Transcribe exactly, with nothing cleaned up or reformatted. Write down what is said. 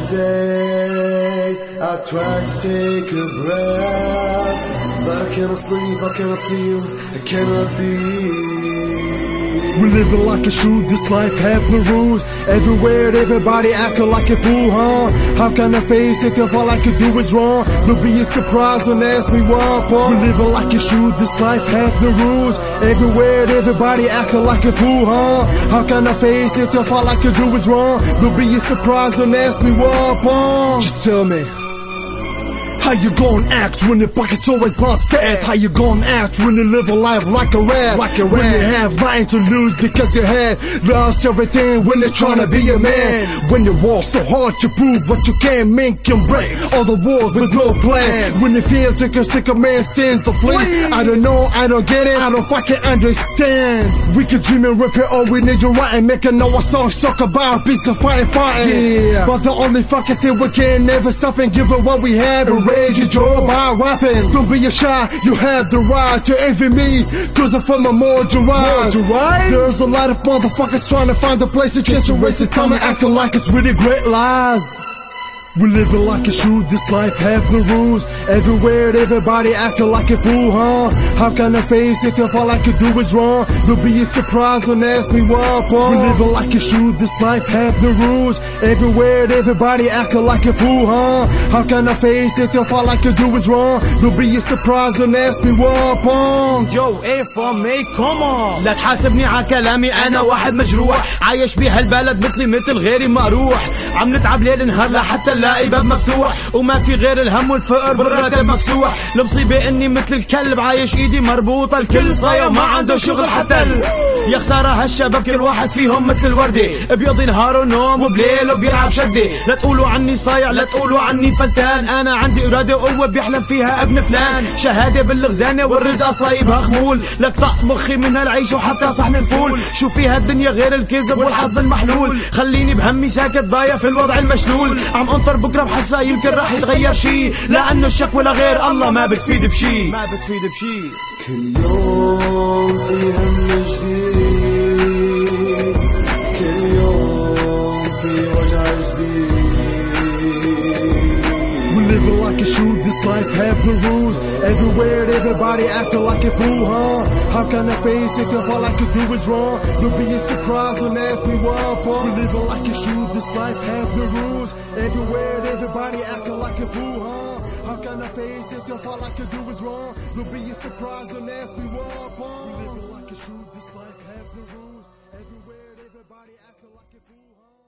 day I try to take a breath, but I cannot sleep, I cannot feel, I cannot be. We're living like a shoot, this life have no rules. Everywhere, everybody acting like a fool, huh? How can I face it if all I can do is wrong? Don't be a surprise, don't ask me why, Paul. We're living like a shoot, this life have no rules. Everywhere, everybody acting like a fool, huh? How can I face it if all I can do is wrong? Don't be a surprise, don't ask me why, Paul. Just tell me, how you gon' act when your pocket's always not fat? How you gon' act when you live a life like a rat? Like a rat. When you have nothing to lose because you had lost everything when you're trying to be a man. When you walk so hard to prove what you can, man can break all the walls with no plan. When you feel take a sick of man's sins or flee, I don't know, I don't get it, I don't fucking understand. We can dream and rip it, all we need to write and make another song talk about peace and fighting, fighting. Yeah. But the only fucking thing we can never stop and give it what we have. You draw by rapping. Don't be a shy, you have the right to envy me, cause I'm from a more derived. There's a lot of motherfuckers trying to find a place to just erase the time and acting like it's really great lies. We're living like a shoot, this life have no rules. Everywhere, everybody acting like a fool, huh? How can I face it if all I can do is wrong? Don't be a surprise, don't ask me why, Paul. We're living like a shoot, this life have no rules. Everywhere, everybody acting like a fool, huh? How can I face it if all I can do is wrong? Don't be a surprise, don't ask me why, Paul. Yo, A for me, come on. لا تحاسبني على كلامي، أنا واحد مجروح عايش بهالبلد مثلي مثل غيري مقروح. عم نتعب ليل نهار لحتى نلاقي باب مفتوح، وما في غير الهم والفقر بالراتب مكسوح. المصيبة اني مثل الكلب عايش ايدي مربوطة، الكل صايم ما عنده شغل حتى ال... يا خسارة هالشباب كل واحد فيهم مثل الوردة، بيقضي نهاره نوم وبليله بيلعب شدة. لا تقولوا عني صايع، لا تقولوا عني فلتان، انا عندي إرادة وقوة بيحلم فيها ابن فلان. شهادة بالغزانة والرزق صايبها خمول، لك طق مخي من هالعيش وحتى صحن الفول. شو في هالدنيا غير الكذب والحظ المحلول؟ خليني بهمي ساكت ضايع في الوضع المشلول. عم انطر بكره بحسها يمكن راح يتغير شي، لانه الشكوى لغير الله ما بتفيد بشي، ما بتفيد بشي. كل يوم في هم جديد، كل يوم في وجع جديد. We're living like a shoot, this life have no rules. Everywhere, everybody acting like a fool, huh? How can I face it if all I could do is wrong? Don't be a surprise, don't ask me why, Paul. We're living like a shoot, this life have no rules. Everywhere, everybody acting like a fool, huh? How can I face it if all I could do is wrong? Don't be a surprise, don't ask me why, Paul. We're living like a shoot, this life have no rules. Everywhere, everybody acting like a fool, huh?